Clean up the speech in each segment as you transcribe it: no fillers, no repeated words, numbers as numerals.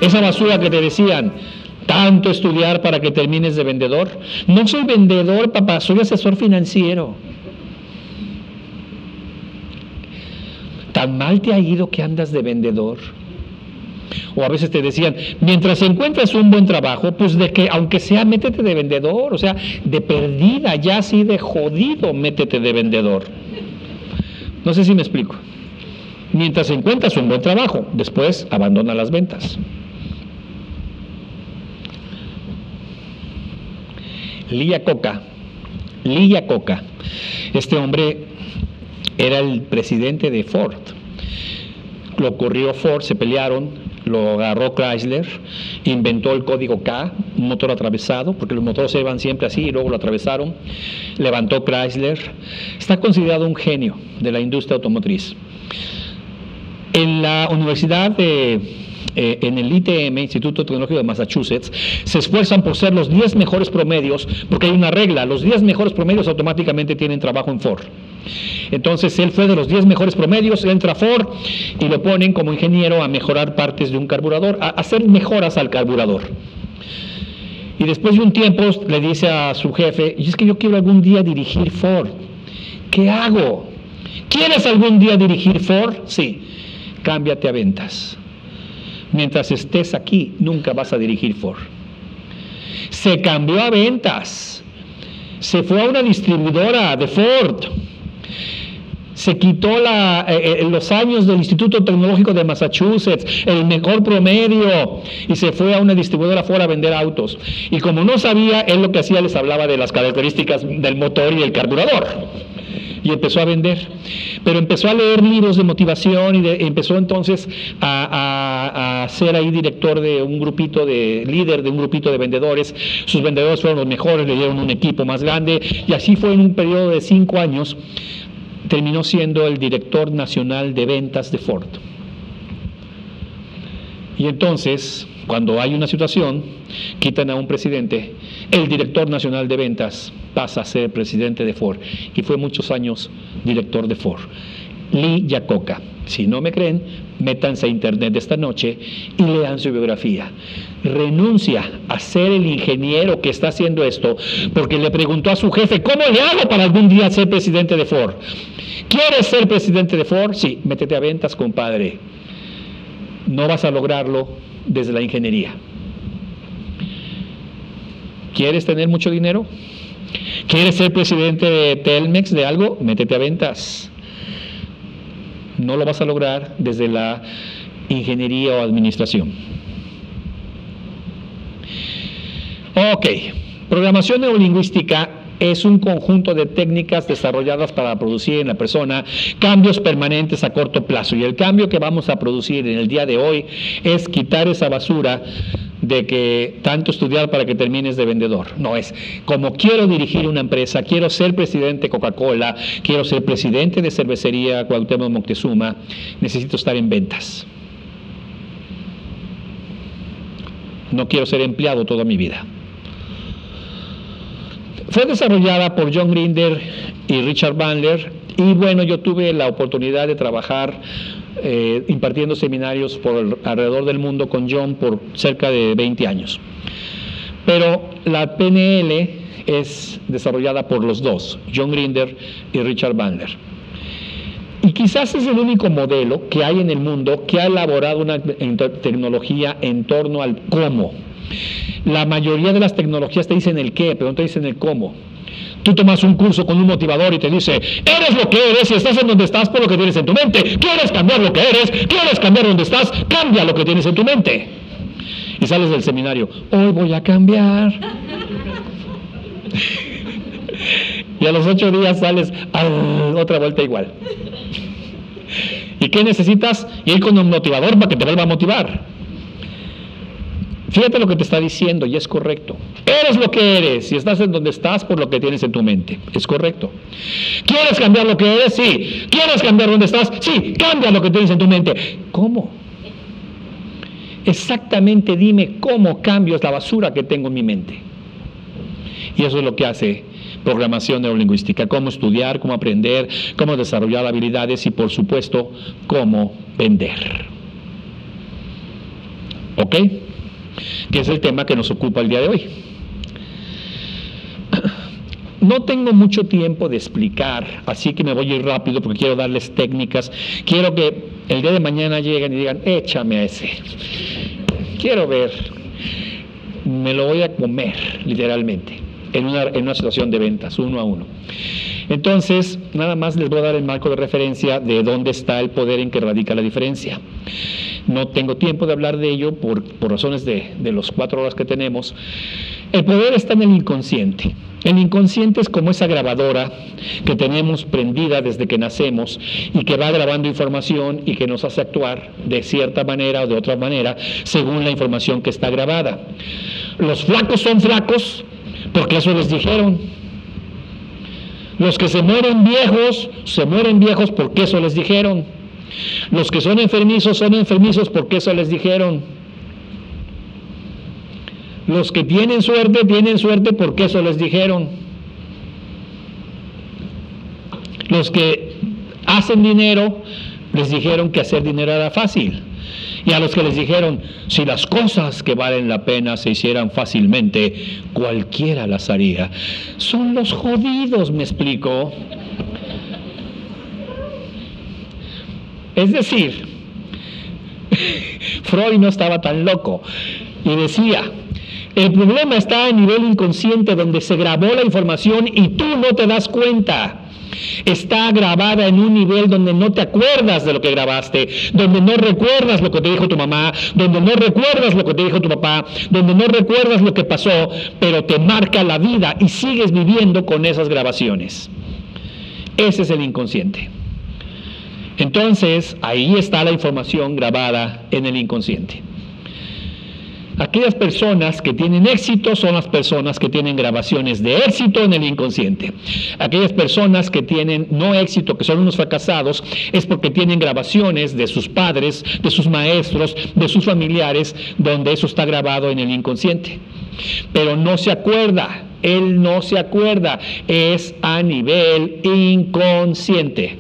Esa basura que te decían, tanto estudiar para que termines de vendedor. No soy vendedor, papá, soy asesor financiero. ¿Tan mal te ha ido que andas de vendedor? O a veces te decían, mientras encuentras un buen trabajo, pues de que aunque sea, métete de vendedor, o sea, de perdida, ya así de jodido, métete de vendedor. No sé si me explico. Mientras encuentras un buen trabajo, después abandona las ventas. Lee Iacocca, este hombre era el presidente de Ford. Lo corrió Ford, se pelearon, lo agarró Chrysler, inventó el código K, un motor atravesado, porque los motores se iban siempre así y luego lo atravesaron, levantó Chrysler. Está considerado un genio de la industria automotriz. En la universidad en el ITM, Instituto Tecnológico de Massachusetts, se esfuerzan por ser los 10 mejores promedios, porque hay una regla, los 10 mejores promedios automáticamente tienen trabajo en Ford. Entonces él fue de los 10 mejores promedios, entra a Ford y lo ponen como ingeniero a mejorar partes de un carburador, a hacer mejoras al carburador. Y después de un tiempo le dice a su jefe, y es que yo quiero algún día dirigir Ford. ¿Qué hago? ¿Quieres algún día dirigir Ford? Sí, cámbiate a ventas. Mientras estés aquí, nunca vas a dirigir Ford. Se cambió a ventas. Se fue a una distribuidora de Ford. Se quitó los años del Instituto Tecnológico de Massachusetts, el mejor promedio, y se fue a una distribuidora Ford a vender autos. Y como no sabía, él lo que hacía les hablaba de las características del motor y del carburador. Y empezó a vender. Pero empezó a leer libros de motivación y empezó entonces a ser ahí director de un grupito líder de un grupito de vendedores. Sus vendedores fueron los mejores, le dieron un equipo más grande y así fue en un periodo de 5 años. Terminó siendo el director nacional de ventas de Ford. Y entonces, cuando hay una situación, quitan a un presidente, el director nacional de ventas pasa a ser presidente de Ford y fue muchos años director de Ford. Lee Iacocca. Si no me creen, métanse a internet esta noche y lean su biografía. Renuncia a ser el ingeniero que está haciendo esto porque le preguntó a su jefe, ¿cómo le hago para algún día ser presidente de Ford? ¿Quieres ser presidente de Ford? Sí, métete a ventas, compadre. No vas a lograrlo desde la ingeniería. ¿Quieres tener mucho dinero? ¿Quieres ser presidente de Telmex, de algo? Métete a ventas. No lo vas a lograr desde la ingeniería o administración. Ok, programación neurolingüística es un conjunto de técnicas desarrolladas para producir en la persona cambios permanentes a corto plazo. Y el cambio que vamos a producir en el día de hoy es quitar esa basura de que tanto estudiar para que termines de vendedor. No, es como quiero dirigir una empresa, quiero ser presidente de Coca-Cola, quiero ser presidente de cervecería Cuauhtémoc Moctezuma, necesito estar en ventas. No quiero ser empleado toda mi vida. Fue desarrollada por John Grinder y Richard Bandler y bueno, yo tuve la oportunidad de trabajar impartiendo seminarios alrededor del mundo con John por cerca de 20 años. Pero la PNL es desarrollada por los dos, John Grinder y Richard Bandler. Y quizás es el único modelo que hay en el mundo que ha elaborado una tecnología en torno al cómo. La mayoría de las tecnologías te dicen el qué, pero no te dicen el cómo. Tú tomas un curso con un motivador y te dice, eres lo que eres y estás en donde estás por lo que tienes en tu mente. ¿Quieres cambiar lo que eres? ¿Quieres cambiar donde estás? Cambia lo que tienes en tu mente. Y sales del seminario, hoy voy a cambiar. Y a los 8 días sales otra vuelta igual. ¿Y qué necesitas? Ir con un motivador para que te vuelva a motivar. Fíjate lo que te está diciendo y es correcto. Eres lo que eres y estás en donde estás por lo que tienes en tu mente. Es correcto. ¿Quieres cambiar lo que eres? Sí. ¿Quieres cambiar donde estás? Sí. Cambia lo que tienes en tu mente. ¿Cómo? Exactamente dime cómo cambio la basura que tengo en mi mente. Y eso es lo que hace programación neurolingüística. Cómo estudiar, cómo aprender, cómo desarrollar habilidades y por supuesto, cómo vender. ¿Ok? Que es el tema que nos ocupa el día de hoy. No tengo mucho tiempo de explicar, así que me voy a ir rápido porque quiero darles técnicas. Quiero que el día de mañana lleguen y digan, échame a ese. Quiero ver, me lo voy a comer, literalmente, en una situación de ventas, 1 a 1. Entonces, nada más les voy a dar el marco de referencia de dónde está el poder en que radica la diferencia. No tengo tiempo de hablar de ello por razones de los 4 horas que tenemos. El poder está en el inconsciente. El inconsciente es como esa grabadora que tenemos prendida desde que nacemos y que va grabando información y que nos hace actuar de cierta manera o de otra manera según la información que está grabada. Los flacos son flacos porque eso les dijeron. Los que se mueren viejos porque eso les dijeron. Los que son enfermizos porque eso les dijeron. Los que tienen suerte porque eso les dijeron. Los que hacen dinero, les dijeron que hacer dinero era fácil. Y a los que les dijeron, si las cosas que valen la pena se hicieran fácilmente, cualquiera las haría. Son los jodidos, ¿me explico? Es decir, Freud no estaba tan loco y decía, el problema está a nivel inconsciente donde se grabó la información y tú no te das cuenta. Está grabada en un nivel donde no te acuerdas de lo que grabaste, donde no recuerdas lo que te dijo tu mamá, donde no recuerdas lo que te dijo tu papá, donde no recuerdas lo que pasó, pero te marca la vida y sigues viviendo con esas grabaciones. Ese es el inconsciente. Entonces, ahí está la información grabada en el inconsciente. Aquellas personas que tienen éxito son las personas que tienen grabaciones de éxito en el inconsciente. Aquellas personas que tienen no éxito, que son unos fracasados, es porque tienen grabaciones de sus padres, de sus maestros, de sus familiares, donde eso está grabado en el inconsciente. Pero no se acuerda, él no se acuerda, es a nivel inconsciente.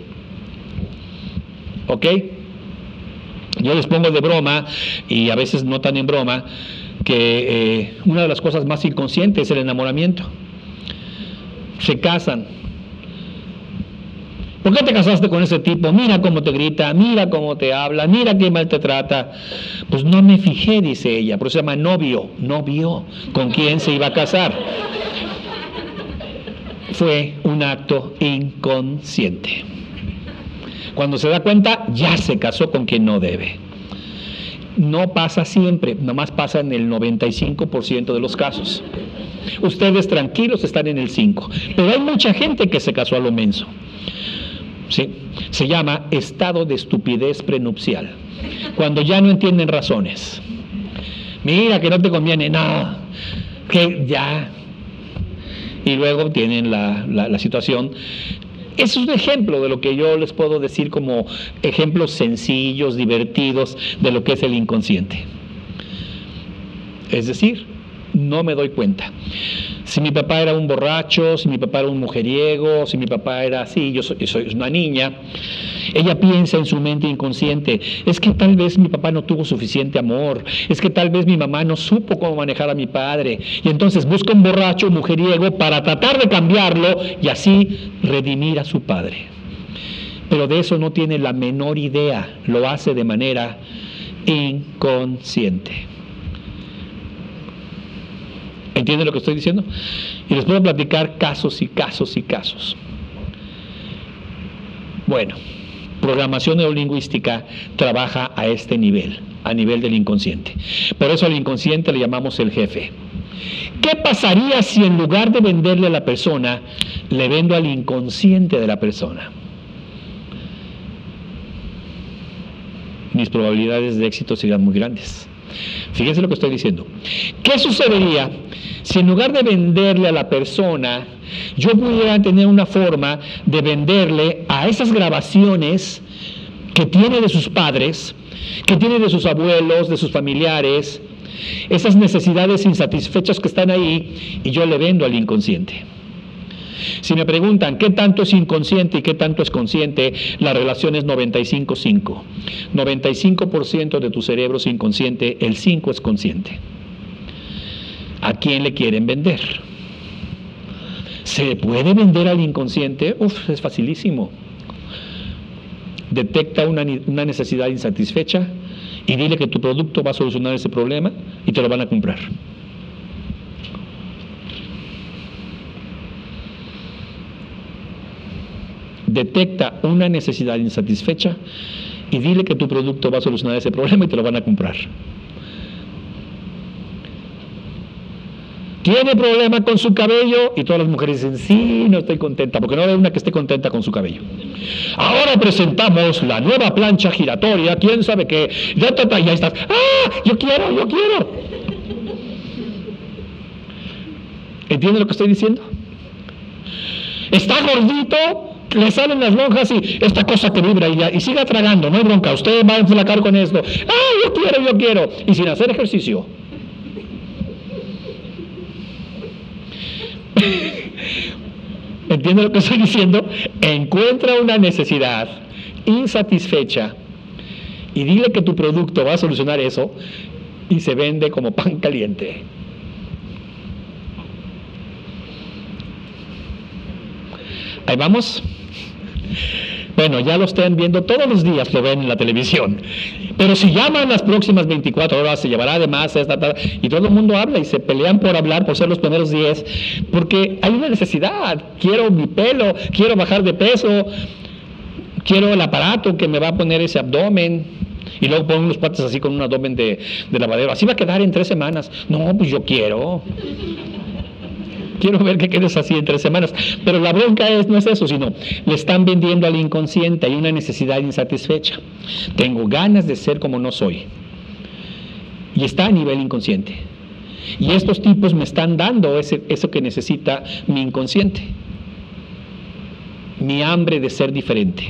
¿Ok? Yo les pongo de broma, y a veces no tan en broma, que una de las cosas más inconscientes es el enamoramiento. Se casan. ¿Por qué te casaste con ese tipo? Mira cómo te grita, mira cómo te habla, mira qué mal te trata. Pues no me fijé, dice ella, pero se llama novio. No vio con quién se iba a casar. Fue un acto inconsciente. Cuando se da cuenta, ya se casó con quien no debe. No pasa siempre, nomás pasa en el 95% de los casos. Ustedes tranquilos están en el 5%, pero hay mucha gente que se casó a lo menso. ¿Sí? Se llama estado de estupidez prenupcial, cuando ya no entienden razones. Mira que no te conviene, no, que ya. Y luego tienen la situación. Eso es un ejemplo de lo que yo les puedo decir como ejemplos sencillos, divertidos, de lo que es el inconsciente. Es decir, no me doy cuenta. Si mi papá era un borracho, si mi papá era un mujeriego, si mi papá era así, yo soy una niña, ella piensa en su mente inconsciente, es que tal vez mi papá no tuvo suficiente amor, es que tal vez mi mamá no supo cómo manejar a mi padre, y entonces busca un borracho, mujeriego, para tratar de cambiarlo y así redimir a su padre. Pero de eso no tiene la menor idea, lo hace de manera inconsciente. ¿Entienden lo que estoy diciendo? Y les puedo platicar casos y casos y casos. Bueno, programación neurolingüística trabaja a este nivel, a nivel del inconsciente. Por eso al inconsciente le llamamos el jefe. ¿Qué pasaría si en lugar de venderle a la persona, le vendo al inconsciente de la persona? Mis probabilidades de éxito serían muy grandes. Fíjense lo que estoy diciendo. ¿Qué sucedería si en lugar de venderle a la persona, yo pudiera tener una forma de venderle a esas grabaciones que tiene de sus padres, que tiene de sus abuelos, de sus familiares, esas necesidades insatisfechas que están ahí, y yo le vendo al inconsciente? Si me preguntan qué tanto es inconsciente y qué tanto es consciente, la relación es 95-5. 95% de tu cerebro es inconsciente, el 5% es consciente. ¿A quién le quieren vender? ¿Se puede vender al inconsciente? Es facilísimo. Detecta una necesidad insatisfecha y dile que tu producto va a solucionar ese problema y te lo van a comprar. Detecta una necesidad insatisfecha y dile que tu producto va a solucionar ese problema y te lo van a comprar. ¿Tiene problema con su cabello? Y todas las mujeres dicen, sí, no estoy contenta, porque no hay una que esté contenta con su cabello. Ahora presentamos la nueva plancha giratoria, quién sabe qué, ya estás, yo quiero. ¿Entiende lo que estoy diciendo? Está gordito, le salen las lonjas y esta cosa que vibra y siga tragando, no hay bronca, usted va a enflacar con esto. Yo quiero, y sin hacer ejercicio. ¿Entiende lo que estoy diciendo? Encuentra una necesidad insatisfecha y dile que tu producto va a solucionar eso y se vende como pan caliente. Ahí vamos. Bueno, ya lo están viendo todos los días, lo ven en la televisión. Pero si llaman las próximas 24 horas, se llevará de más y todo el mundo habla y se pelean por hablar, por ser los primeros 10, porque hay una necesidad. Quiero mi pelo, quiero bajar de peso, quiero el aparato que me va a poner ese abdomen. Y luego ponen unos cuates así con un abdomen de lavadero. Así va a quedar en 3 semanas. No, pues yo quiero ver que quedes así en 3 semanas. Pero la bronca no es eso, sino le están vendiendo al inconsciente. Hay una necesidad insatisfecha. Tengo ganas de ser como no soy. Y está a nivel inconsciente. Y estos tipos me están dando eso que necesita mi inconsciente. Mi hambre de ser diferente.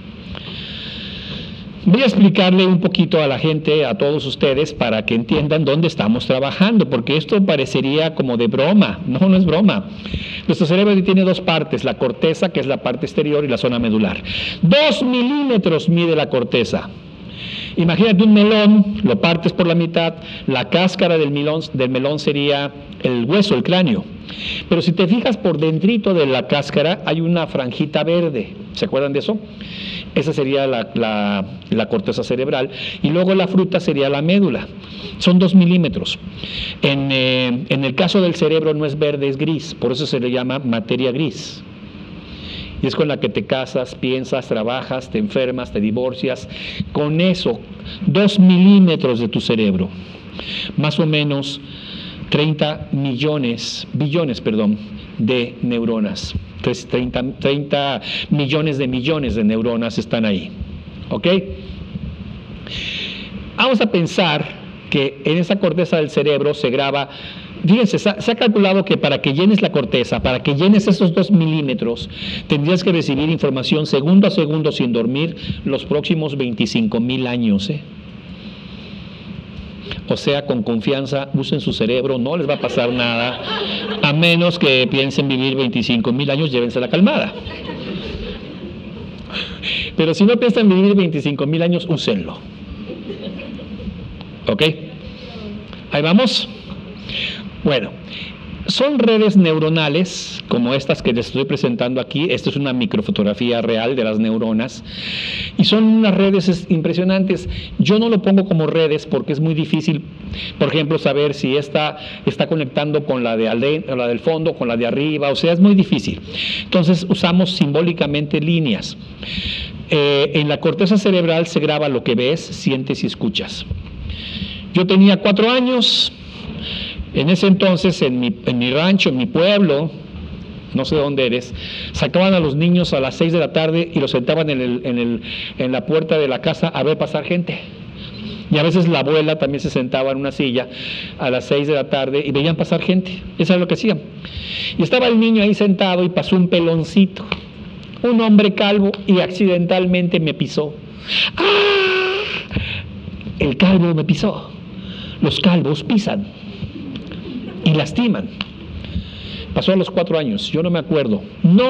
Voy a explicarle un poquito a la gente, a todos ustedes, para que entiendan dónde estamos trabajando, porque esto parecería como de broma. No es broma. Nuestro cerebro tiene 2 partes, la corteza, que es la parte exterior, y la zona medular. 2 milímetros mide la corteza. Imagínate un melón, lo partes por la mitad, la cáscara del melón sería el hueso, el cráneo. Pero si te fijas por dentrito de la cáscara hay una franjita verde. ¿Se acuerdan de eso? Esa sería la corteza cerebral. Y luego la fruta sería la médula. Son 2 milímetros. En el caso del cerebro no es verde, es gris. Por eso se le llama materia gris. Y es con la que te casas, piensas, trabajas, te enfermas, te divorcias. Con eso, 2 milímetros de tu cerebro. Más o menos 30 billones de neuronas. 30 millones de neuronas están ahí. ¿Ok? Vamos a pensar que en esa corteza del cerebro se graba. Fíjense, se ha calculado que para que llenes la corteza, para que llenes esos 2 milímetros, tendrías que recibir información segundo a segundo sin dormir los próximos 25,000 años. O sea, con confianza, usen su cerebro, no les va a pasar nada, a menos que piensen vivir 25,000 años, llévense la calmada. Pero si no piensan vivir 25,000 años, úsenlo. ¿Ok? Ahí vamos. Bueno, son redes neuronales como estas que les estoy presentando aquí. Esta es una microfotografía real de las neuronas y son unas redes impresionantes. Yo no lo pongo como redes porque es muy difícil, por ejemplo, saber si esta está conectando con la del fondo, con la de arriba, o sea, es muy difícil. Entonces usamos simbólicamente líneas. En la corteza cerebral se graba lo que ves, sientes y escuchas. Yo tenía 4 años. En ese entonces, en mi rancho, en mi pueblo, no sé de dónde eres, sacaban a los niños a las 6 de la tarde y los sentaban en la puerta de la casa a ver pasar gente. Y a veces la abuela también se sentaba en una silla a las 6 de la tarde y veían pasar gente. Eso es lo que hacían. Y estaba el niño ahí sentado y pasó un peloncito, un hombre calvo, y accidentalmente me pisó. ¡Ah! El calvo me pisó. Los calvos pisan y lastiman. Pasó a los 4 años, yo no me acuerdo.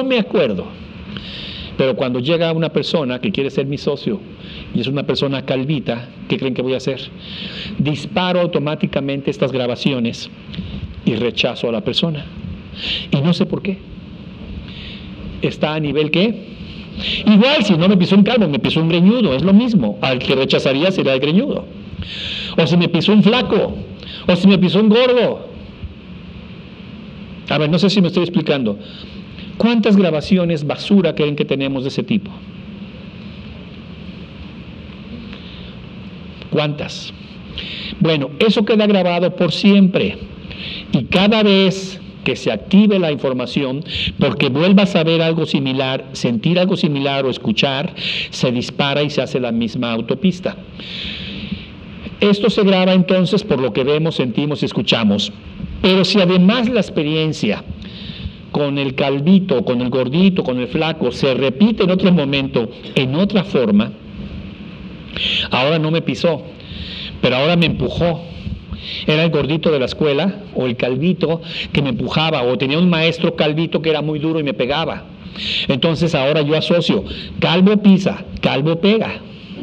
Pero cuando llega una persona que quiere ser mi socio y es una persona calvita, ¿qué creen que voy a hacer? Disparo automáticamente estas grabaciones y rechazo a la persona. Y no sé por qué. Está a nivel ¿qué? Igual, si no me pisó un calvo, me pisó un greñudo, es lo mismo. Al que rechazaría sería el greñudo. O si me pisó un flaco, o si me pisó un gordo. A ver, no sé si me estoy explicando. ¿Cuántas grabaciones basura creen que tenemos de ese tipo? ¿Cuántas? Bueno, eso queda grabado por siempre. Y cada vez que se active la información, porque vuelvas a ver algo similar, sentir algo similar o escuchar, se dispara y se hace la misma autopista. Esto se graba entonces por lo que vemos, sentimos y escuchamos. Pero si además la experiencia con el calvito, con el gordito, con el flaco, se repite en otro momento, en otra forma, ahora no me pisó, pero ahora me empujó. Era el gordito de la escuela o el calvito que me empujaba, o tenía un maestro calvito que era muy duro y me pegaba. Entonces ahora yo asocio, calvo pisa, calvo pega.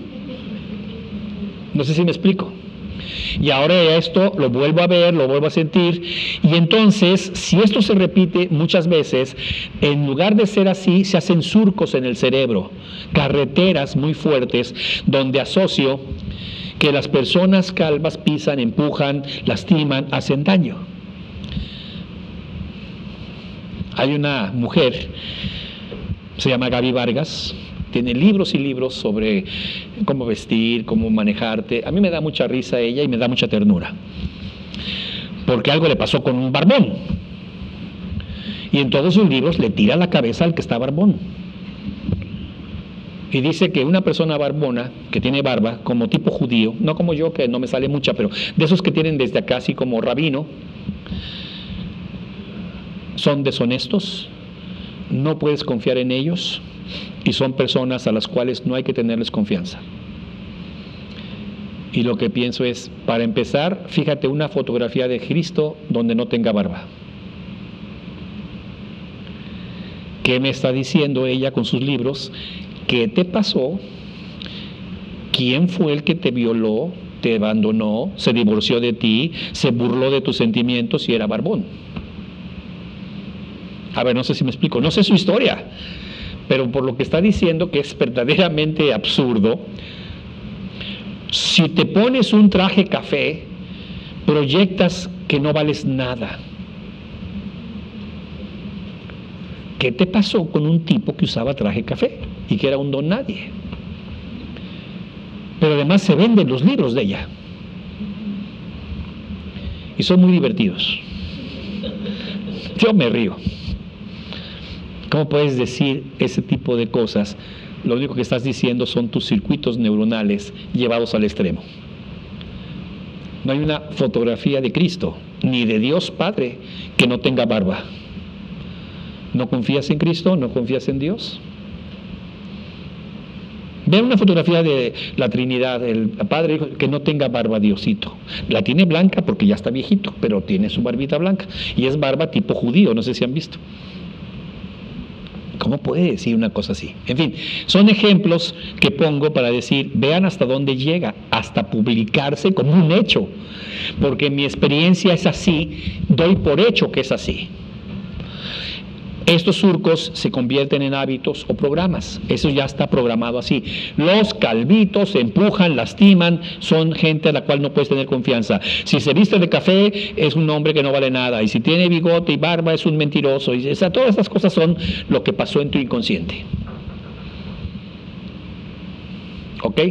No sé si me explico. Y ahora esto lo vuelvo a ver, lo vuelvo a sentir, y entonces, si esto se repite muchas veces, en lugar de ser así, se hacen surcos en el cerebro, carreteras muy fuertes, donde asocio que las personas calvas pisan, empujan, lastiman, hacen daño. Hay una mujer, se llama Gaby Vargas, tiene libros y libros sobre cómo vestir, cómo manejarte. A mí me da mucha risa ella y me da mucha ternura, porque algo le pasó con un barbón, y en todos sus libros le tira la cabeza al que está barbón, y dice que una persona barbona, que tiene barba, como tipo judío, no como yo, que no me sale mucha, pero de esos que tienen desde acá así como rabino, son deshonestos, no puedes confiar en ellos, y son personas a las cuales no hay que tenerles confianza. Y lo que pienso es, para empezar, fíjate una fotografía de Cristo donde no tenga barba. ¿Qué me está diciendo ella con sus libros? ¿Qué te pasó? ¿Quién fue el que te violó, te abandonó, se divorció de ti, se burló de tus sentimientos y era barbón? A ver, no sé si me explico, no sé su historia, pero por lo que está diciendo, que es verdaderamente absurdo, si te pones un traje café, proyectas que no vales nada. ¿Qué te pasó con un tipo que usaba traje café y que era un don nadie? Pero además se venden los libros de ella y son muy divertidos. Yo me río. ¿Cómo puedes decir ese tipo de cosas? Lo único que estás diciendo son tus circuitos neuronales llevados al extremo. No hay una fotografía de Cristo, ni de Dios Padre, que no tenga barba. ¿No confías en Cristo? ¿No confías en Dios? Ve una fotografía de la Trinidad, el Padre, que no tenga barba, Diosito. La tiene blanca porque ya está viejito, pero tiene su barbita blanca. Y es barba tipo judío, no sé si han visto. ¿Cómo puede decir una cosa así? En fin, son ejemplos que pongo para decir, vean hasta dónde llega, hasta publicarse como un hecho. Porque mi experiencia es así, doy por hecho que es así. Estos surcos se convierten en hábitos o programas. Eso ya está programado así. Los calvitos empujan, lastiman, son gente a la cual no puedes tener confianza. Si se viste de café, es un hombre que no vale nada. Y si tiene bigote y barba, es un mentiroso. Y, todas estas cosas son lo que pasó en tu inconsciente. ¿Ok?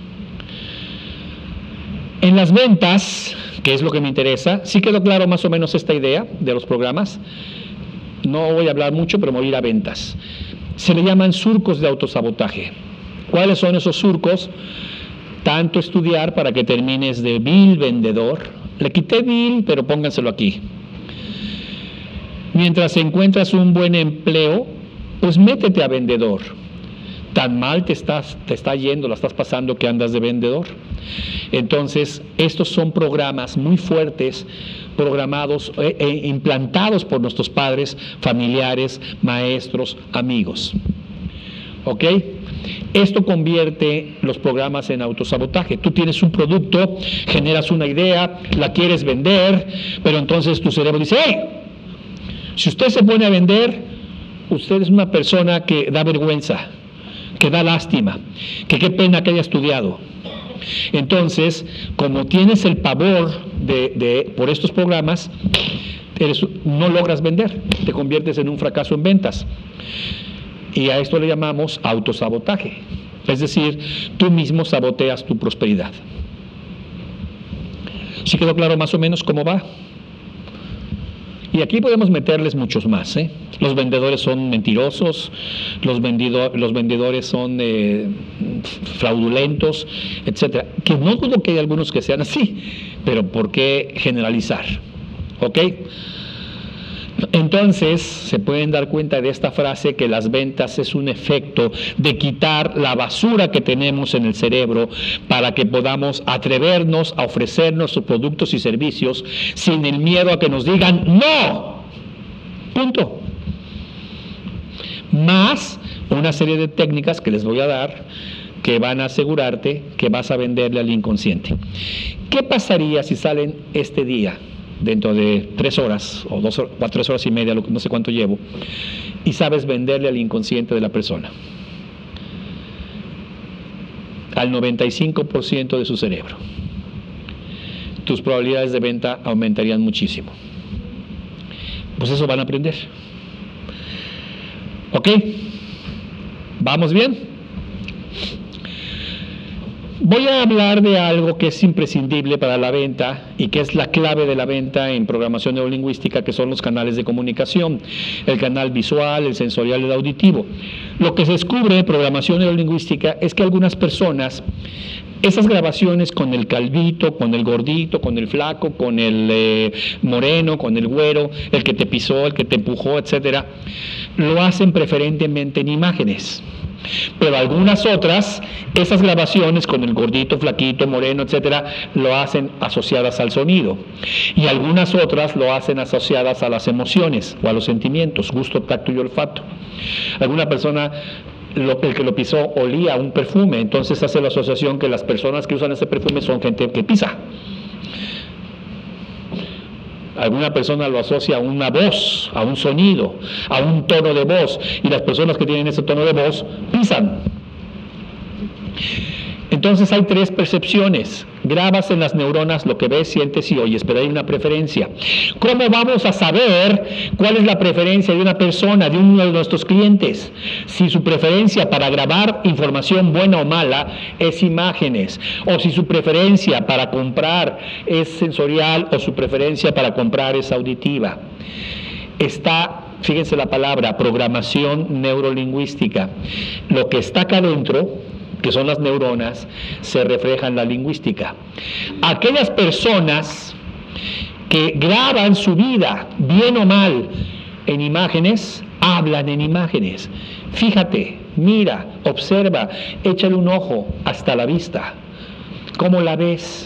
En las ventas, que es lo que me interesa, ¿sí quedó claro más o menos esta idea de los programas? No voy a hablar mucho, pero me voy a ir a ventas. Se le llaman surcos de autosabotaje. ¿Cuáles son esos surcos? Tanto estudiar para que termines de vil vendedor. Le quité vil, pero pónganselo aquí. Mientras encuentras un buen empleo, pues métete a vendedor. Tan mal te está yendo, la estás pasando que andas de vendedor. Entonces, estos son programas muy fuertes, programados e implantados por nuestros padres, familiares, maestros, amigos. ¿Ok? Esto convierte los programas en autosabotaje. Tú tienes un producto, generas una idea, la quieres vender, pero entonces tu cerebro dice, ¡hey! Si usted se pone a vender, usted es una persona que da vergüenza, que da lástima, que qué pena que haya estudiado. Entonces, como tienes el pavor por estos programas, no logras vender, te conviertes en un fracaso en ventas. Y a esto le llamamos autosabotaje. Es decir, tú mismo saboteas tu prosperidad. ¿Sí quedó claro más o menos cómo va? Y aquí podemos meterles muchos más, ¿eh? Los vendedores son mentirosos, los vendedores son fraudulentos, etcétera. Que no dudo que hay algunos que sean así, pero ¿por qué generalizar? ¿Ok? Entonces, se pueden dar cuenta de esta frase que las ventas es un efecto de quitar la basura que tenemos en el cerebro para que podamos atrevernos a ofrecer nuestros productos y servicios sin el miedo a que nos digan ¡no! Punto. Más una serie de técnicas que les voy a dar que van a asegurarte que vas a venderle al inconsciente. ¿Qué pasaría si salen este día, dentro de 3 horas o 3 horas y media, no sé cuánto llevo, y sabes venderle al inconsciente de la persona, al 95% de su cerebro? Tus probabilidades de venta aumentarían muchísimo. Pues eso van a aprender. ¿Ok? ¿Vamos bien? Voy a hablar de algo que es imprescindible para la venta y que es la clave de la venta en programación neurolingüística, que son los canales de comunicación, el canal visual, el sensorial y el auditivo. Lo que se descubre en programación neurolingüística es que algunas personas, esas grabaciones con el calvito, con el gordito, con el flaco, con el moreno, con el güero, el que te pisó, el que te empujó, etcétera, lo hacen preferentemente en imágenes. Pero algunas otras, esas grabaciones con el gordito, flaquito, moreno, etcétera, lo hacen asociadas al sonido. Y algunas otras lo hacen asociadas a las emociones o a los sentimientos, gusto, tacto y olfato. Alguna persona, el que lo pisó olía un perfume, entonces hace la asociación que las personas que usan ese perfume son gente que pisa. Alguna persona lo asocia a una voz, a un sonido, a un tono de voz, y las personas que tienen ese tono de voz pisan. Entonces hay 3 percepciones. Grabas en las neuronas lo que ves, sientes y oyes, pero hay una preferencia. ¿Cómo vamos a saber cuál es la preferencia de una persona, de uno de nuestros clientes? Si su preferencia para grabar información buena o mala es imágenes, o si su preferencia para comprar es sensorial, o su preferencia para comprar es auditiva. Fíjense la palabra, programación neurolingüística. Lo que está acá adentro, que son las neuronas, se refleja en la lingüística. Aquellas personas que graban su vida, bien o mal, en imágenes, hablan en imágenes. Fíjate, mira, observa, échale un ojo hasta la vista. ¿Cómo la ves?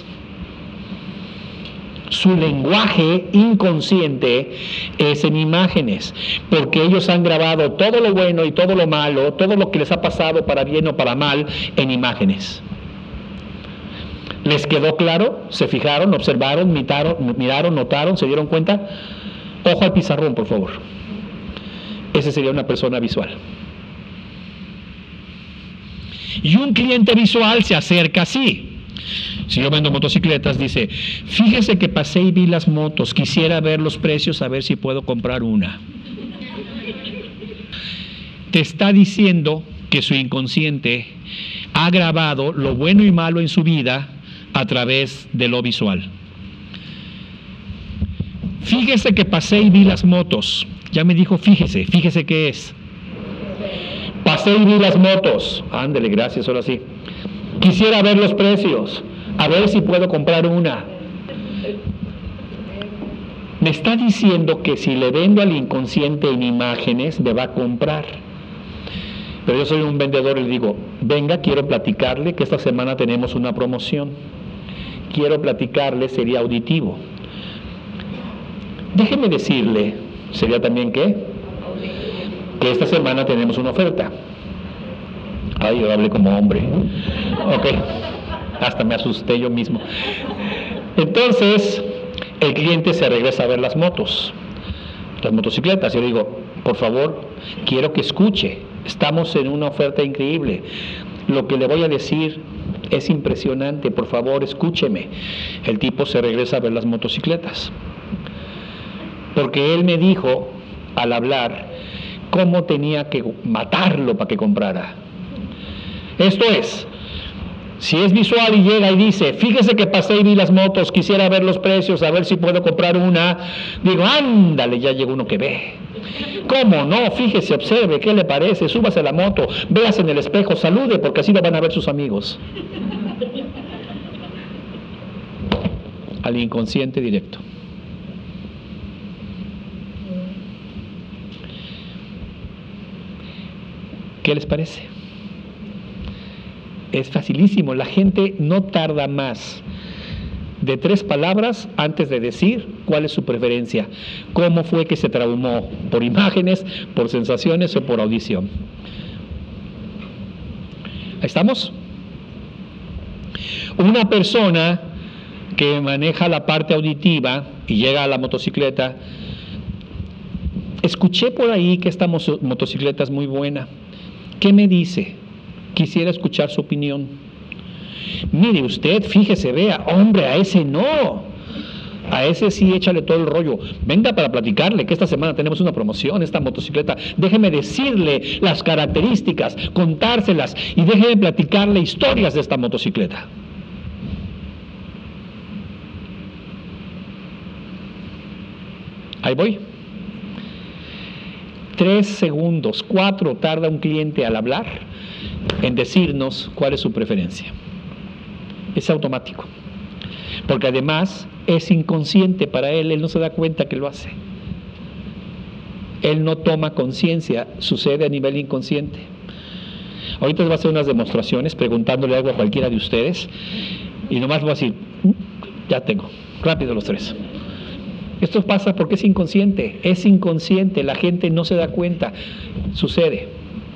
Su lenguaje inconsciente es en imágenes, porque ellos han grabado todo lo bueno y todo lo malo, todo lo que les ha pasado para bien o para mal, en imágenes. ¿Les quedó claro? ¿Se fijaron, observaron, miraron, notaron, se dieron cuenta? Ojo al pizarrón, por favor. Ese sería una persona visual. Y un cliente visual se acerca así. Si yo vendo motocicletas, dice, fíjese que pasé y vi las motos, quisiera ver los precios, a ver si puedo comprar una. Te está diciendo que su inconsciente ha grabado lo bueno y malo en su vida a través de lo visual. Fíjese que pasé y vi las motos. Ya me dijo, fíjese qué es. Pasé y vi las motos. Ándele, gracias, ahora sí. Quisiera ver los precios, a ver si puedo comprar una. Me está diciendo que si le vendo al inconsciente en imágenes, me va a comprar. Pero yo soy un vendedor y le digo, venga, quiero platicarle que esta semana tenemos una promoción. Quiero platicarle, sería auditivo. Déjeme decirle, ¿sería también qué? Que esta semana tenemos una oferta. Ay, yo hablé como hombre. Ok, hasta me asusté yo mismo. Entonces, el cliente se regresa a ver las motos, las motocicletas. Yo le digo, por favor, quiero que escuche. Estamos en una oferta increíble. Lo que le voy a decir es impresionante. Por favor, escúcheme. El tipo se regresa a ver las motocicletas. Porque él me dijo, al hablar, cómo tenía que matarlo para que comprara. Esto es, si es visual y llega y dice, fíjese que pasé y vi las motos, quisiera ver los precios, a ver si puedo comprar una, digo, ándale, ya llegó uno que ve. ¿Cómo no? Fíjese, observe, ¿qué le parece? Súbase a la moto, véase en el espejo, salude, porque así lo van a ver sus amigos. Al inconsciente directo. ¿Qué les parece? Es facilísimo. La gente no tarda más de 3 palabras antes de decir cuál es su preferencia. ¿Cómo fue que se traumó? ¿Por imágenes, por sensaciones o por audición? ¿Ahí estamos? Una persona que maneja la parte auditiva y llega a la motocicleta, escuché por ahí que esta motocicleta es muy buena. ¿Qué me dice? Quisiera escuchar su opinión. Mire usted, fíjese, vea, hombre, a ese no. A ese sí, échale todo el rollo. Venga para platicarle que esta semana tenemos una promoción, esta motocicleta. Déjeme decirle las características, contárselas y déjeme platicarle historias de esta motocicleta. Ahí voy. 3 segundos, 4 tarda un cliente al hablar en decirnos cuál es su preferencia. Es automático. Porque además es inconsciente para él, él no se da cuenta que lo hace. Él no toma conciencia, sucede a nivel inconsciente. Ahorita les voy a hacer unas demostraciones preguntándole algo a cualquiera de ustedes y nomás voy a decir, ya tengo, rápido los 3. Esto pasa porque es inconsciente, la gente no se da cuenta, sucede.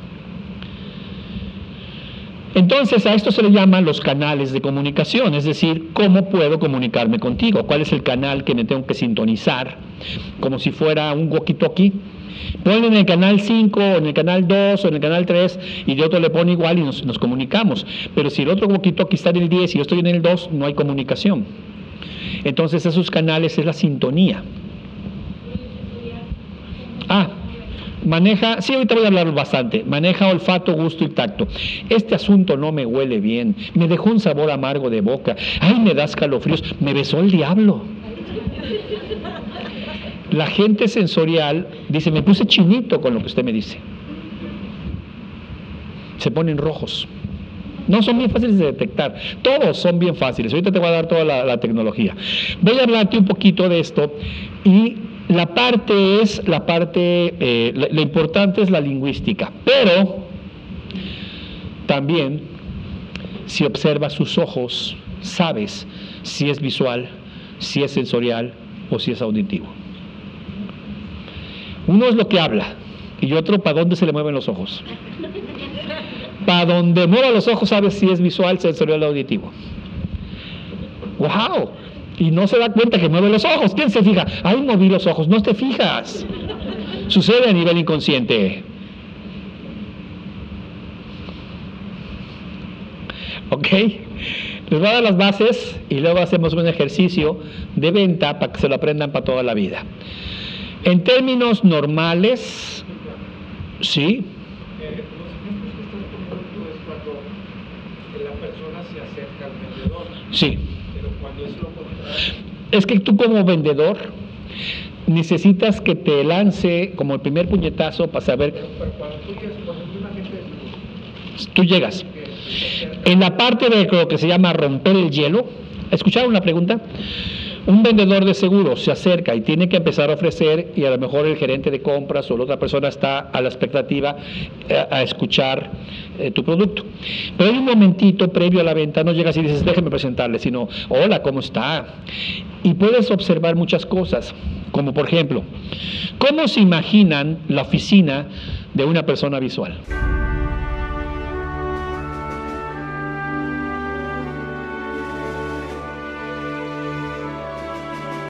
Entonces a esto se le llaman los canales de comunicación, es decir, ¿cómo puedo comunicarme contigo? ¿Cuál es el canal que me tengo que sintonizar? Como si fuera un walkie-talkie. Ponle en el canal 5, o en el canal 2, o en el canal 3, y de otro le pone igual y nos comunicamos. Pero si el otro walkie-talkie está en el 10 y yo estoy en el 2, no hay comunicación. Entonces esos canales es la sintonía. Maneja, sí, ahorita voy a hablar bastante, maneja olfato, gusto y tacto. Este asunto no me huele bien, me dejó un sabor amargo de boca, ay, me da escalofríos, me besó el diablo. La gente sensorial dice, me puse chinito con lo que usted me dice. Se ponen rojos. No son bien fáciles de detectar, todos son bien fáciles. Ahorita te voy a dar toda la tecnología. Voy a hablarte un poquito de esto y la importante es la lingüística, pero también si observas sus ojos, sabes si es visual, si es sensorial o si es auditivo. Uno es lo que habla y otro para dónde se le mueven los ojos. Para donde mueva los ojos sabes si es visual, sensorial o auditivo. ¡Wow! Y no se da cuenta que mueve los ojos. ¿Quién se fija? ¡Ay, moví los ojos! No te fijas. Sucede a nivel inconsciente. ¿Ok? Les voy a dar las bases y luego hacemos un ejercicio de venta para que se lo aprendan para toda la vida. En términos normales, ¿sí? Sí. Es que tú como vendedor necesitas que te lance como el primer puñetazo para saber. Tú llegas. En la parte de lo que se llama romper el hielo, ¿escucharon la pregunta? Un vendedor de seguros se acerca y tiene que empezar a ofrecer, y a lo mejor el gerente de compras o la otra persona está a la expectativa a escuchar tu producto. Pero hay un momentito previo a la venta, no llegas y dices, déjeme presentarle, sino, hola, ¿cómo está? Y puedes observar muchas cosas, como por ejemplo, ¿cómo se imaginan la oficina de una persona visual?